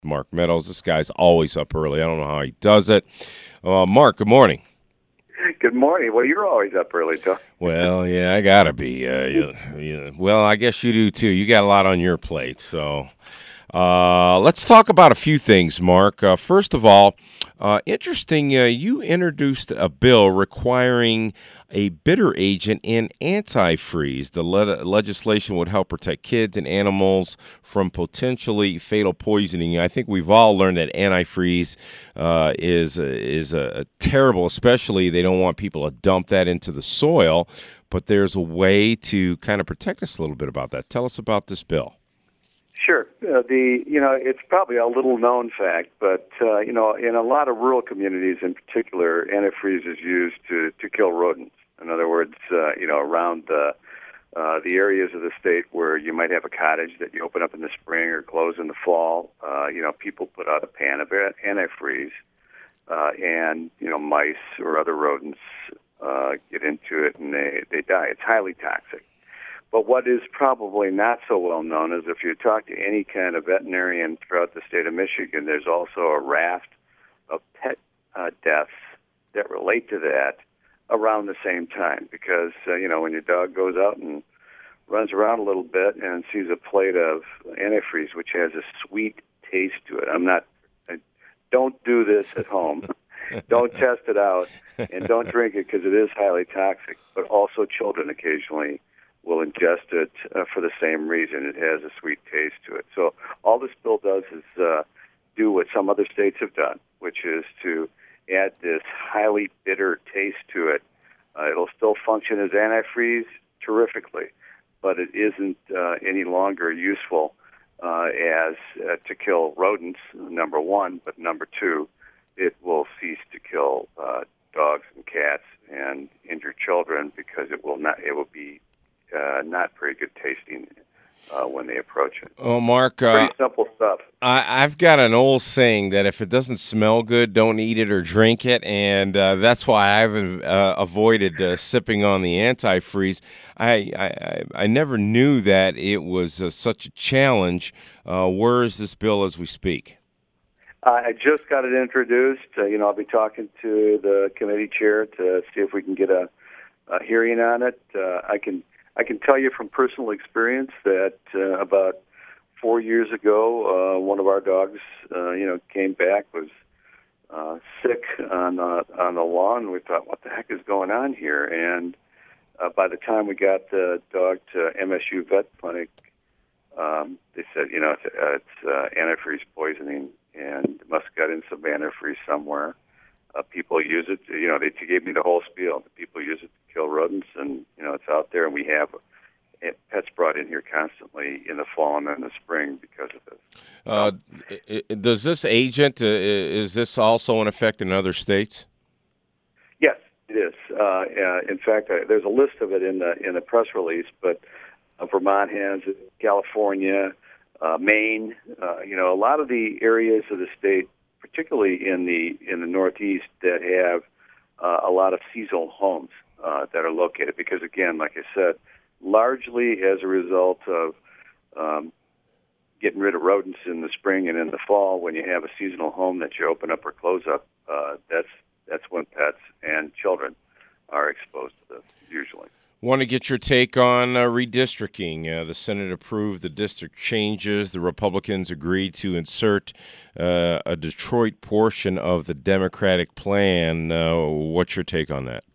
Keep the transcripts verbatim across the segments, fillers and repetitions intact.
Mark Meadows. This guy's always up early. I don't know how he does it. Uh, Mark, good morning. Good morning. Well, you're always up early, Tom. Well, yeah, I gotta be. Uh, you, you, well, I guess you do too. You got a lot on your plate, so uh, let's talk about a few things, Mark. Uh, first of all, uh, interesting. Uh, you introduced a bill requiring a bitter agent in antifreeze. The le- legislation would help protect kids and animals from potentially fatal poisoning. I think we've all learned that antifreeze uh, is is a, a terrible. Especially, they don't want people to dump that into the soil. But there's a way to kind of protect us a little bit about that. Tell us about this bill. Sure. Uh, the you know it's probably a little known fact, but uh, you know in a lot of rural communities, in particular, antifreeze is used to to kill rodents. In other words, uh, you know around the uh, the areas of the state where you might have a cottage that you open up in the spring or close in the fall, uh, you know people put out a pan of antifreeze, uh, and you know mice or other rodents uh, get into it and they they die. It's highly toxic. But what is probably not so well known is if you talk to any kind of veterinarian throughout the state of Michigan, there's also a raft of pet uh, deaths that relate to that around the same time. Because, uh, you know, when your dog goes out and runs around a little bit and sees a plate of antifreeze, which has a sweet taste to it, I'm not, I, don't do this at home. Don't test it out and don't drink it because it is highly toxic. But also children occasionally will ingest it uh, for the same reason. It has a sweet taste to it. So all this bill does is uh, do what some other states have done, which is to add this highly bitter taste to it. Uh, it'll still function as antifreeze terrifically, but it isn't uh, any longer useful uh, as uh, to kill rodents, number one, but number two, it will cease to kill uh, dogs and cats and injure children because it will not. It will be Uh, not very good tasting uh, when they approach it. Oh, Mark, uh, Pretty simple stuff. I, I've got an old saying that if it doesn't smell good, don't eat it or drink it, and uh, that's why I've uh, avoided uh, sipping on the antifreeze. I, I I never knew that it was uh, such a challenge. Uh, where is this bill as we speak? Uh, I just got it introduced. Uh, you know, I'll be talking to the committee chair to see if we can get a, a hearing on it. Uh, I can I can tell you from personal experience that uh, about four years ago, uh, one of our dogs, uh, you know, came back was uh, sick on uh, on the lawn. We thought, what the heck is going on here? And uh, by the time we got the dog to M S U vet clinic, um, they said, you know, it's, uh, it's uh, antifreeze poisoning, and it must have got in some antifreeze somewhere. Uh, people use it. You know, they gave me the whole spiel. People use it to kill rodents, and you know, it's out there, and we have uh, pets brought in here constantly in the fall and in the spring because of this. Uh, So, i- i- does this agent uh, is this also in effect in other states? yes, it is. Uh, uh, in fact, uh, there's a list of it in the in the press release, but uh, Vermont has it, California, uh, Maine. Uh, you know, a lot of the areas of the state, particularly in the in the Northeast, that have uh, a lot of seasonal homes uh, that are located. Because again, like I said, largely as a result of um, getting rid of rodents in the spring and in the fall, when you have a seasonal home that you open up or close up, uh, that's that's when pets and children are exposed to this usually. Want to get your take on uh, redistricting. Uh, the Senate approved the district changes. The Republicans agreed to insert uh, a Detroit portion of the Democratic plan. Uh, what's your take on that?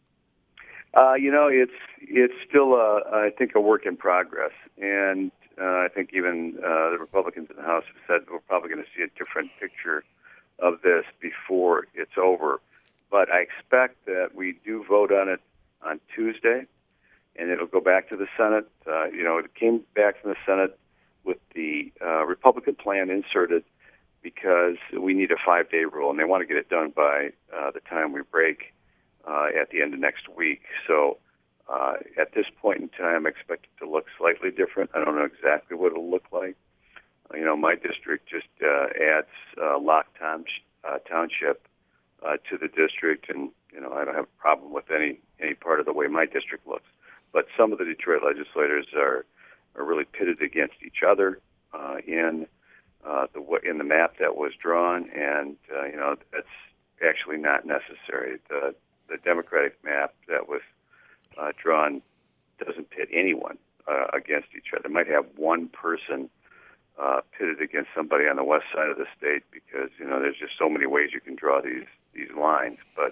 Uh, you know, it's it's still, a, I think, a work in progress, and uh, I think even uh, the Republicans in the House have said we're probably going to see a different picture of this before it's over. But I expect that we do vote on it on Tuesday, and it'll go back to the Senate. Uh, you know, it came back from the Senate with the uh, Republican plan inserted because we need a five-day rule, and they want to get it done by uh, the time we break uh, at the end of next week. So uh, at this point in time, I expect it to look slightly different. I don't know exactly what it'll look like. You know, my district just uh, adds uh, Lock uh, Township uh, to the district, and you know, I don't have a problem with any any part of the way my district looks. But some of the Detroit legislators are are really pitted against each other uh, in uh, the way in the map that was drawn, and uh, you know that's actually not necessary. The the Democratic map that was uh, drawn doesn't pit anyone uh, against each other. It might have one person uh, pitted against somebody on the west side of the state because you know there's just so many ways you can draw these these lines, but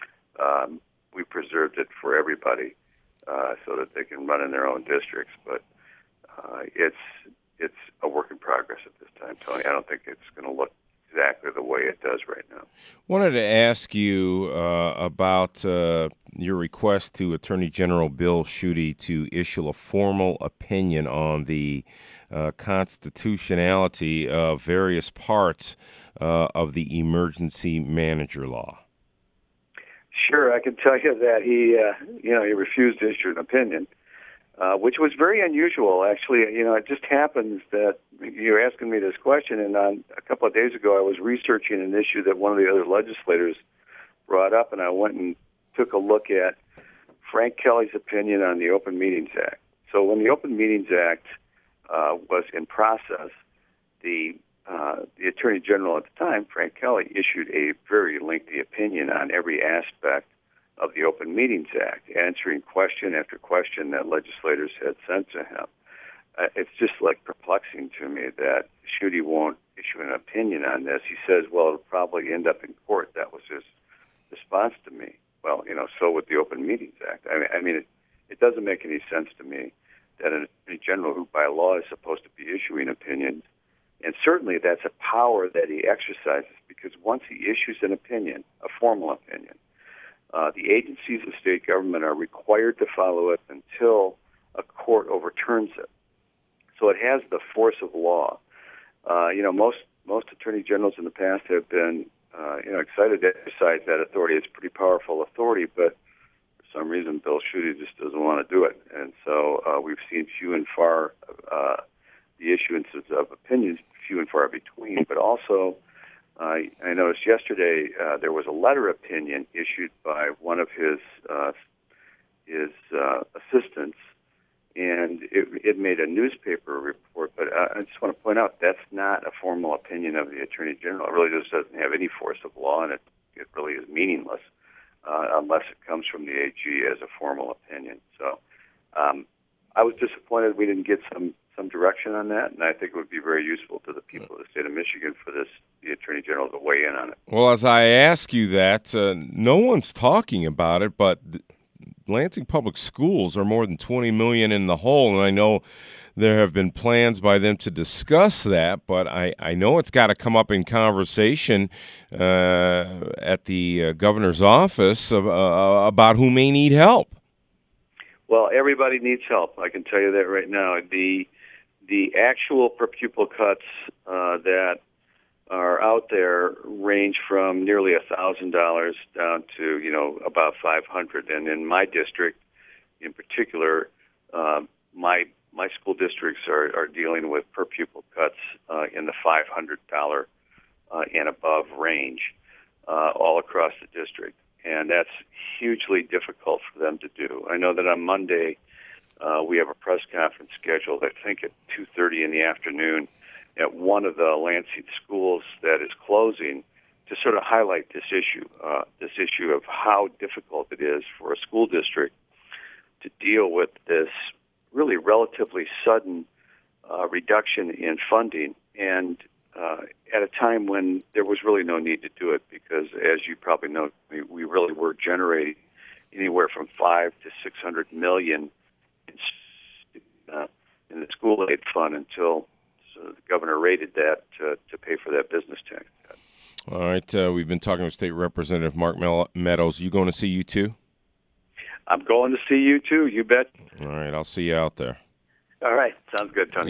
um, we preserved it for everybody uh, so that they can run in their own districts. But uh, it's it's a work in progress at this time, Tony. I don't think it's going to look exactly the way it does right now. Wanted to ask you uh, about uh, your request to Attorney General Bill Schuette to issue a formal opinion on the uh, constitutionality of various parts uh, of the emergency manager law. Sure, I can tell you that he, uh, you know, he refused to issue an opinion, uh, which was very unusual. Actually, you know, it just happens that you're asking me this question, and on, a couple of days ago, I was researching an issue that one of the other legislators brought up, and I went and took a look at Frank Kelly's opinion on the Open Meetings Act. So, when the Open Meetings Act uh, was in process, the Uh, the Attorney General at the time, Frank Kelly, issued a very lengthy opinion on every aspect of the Open Meetings Act, answering question after question that legislators had sent to him. Uh, it's just like perplexing to me that Schuette won't issue an opinion on this. He says, well, it'll probably end up in court. That was his response to me. Well, you know, so with the Open Meetings Act. I mean, I mean it, it doesn't make any sense to me that an Attorney General who by law is supposed to be issuing opinions, and certainly that's a power that he exercises, because once he issues an opinion, a formal opinion, uh, the agencies of state government are required to follow it until a court overturns it. So it has the force of law. Uh, you know, most most attorney generals in the past have been, uh, you know, excited to exercise that authority. It's pretty powerful authority, but for some reason, Bill Schuette just doesn't want to do it. And so uh, we've seen few and far uh, the issuances of opinions, few and far between, but also uh, I noticed yesterday uh, there was a letter opinion issued by one of his uh, his uh, assistants, and it, it made a newspaper report. But uh, I just want to point out that's not a formal opinion of the Attorney General. It really just doesn't have any force of law, and it, it really is meaningless uh, unless it comes from the A G as a formal opinion. So um, I was disappointed we didn't get some some direction on that, and I think it would be very useful to the people of the state of Michigan for this, the Attorney General, to weigh in on it. Well, as I ask you that, uh, no one's talking about it, but Lansing Public Schools are more than twenty million dollars in the hole, and I know there have been plans by them to discuss that, but I, I know it's got to come up in conversation uh, at the uh, governor's office of, uh, about who may need help. Well, everybody needs help. I can tell you that right now. The The actual per pupil cuts uh, that are out there range from nearly a thousand dollars down to you know about five hundred. And in my district, in particular, uh, my my school districts are, are dealing with per pupil cuts uh, in the five hundred dollar uh, and above range uh, all across the district, and that's hugely difficult for them to do. I know that on Monday. Uh, we have a press conference scheduled, I think, at two thirty in the afternoon at one of the Lansing schools that is closing to sort of highlight this issue, uh, this issue of how difficult it is for a school district to deal with this really relatively sudden uh, reduction in funding, and uh, at a time when there was really no need to do it, because, as you probably know, we, we really were generating anywhere from five to six hundred million Uh, in the school aid fund until so the governor rated that to, to pay for that business tax cut. All right, uh, we've been talking with State Representative Mark Meadows. You going to see you too? I'm going to see you too. You bet. All right, I'll see you out there. All right, sounds good, Tony.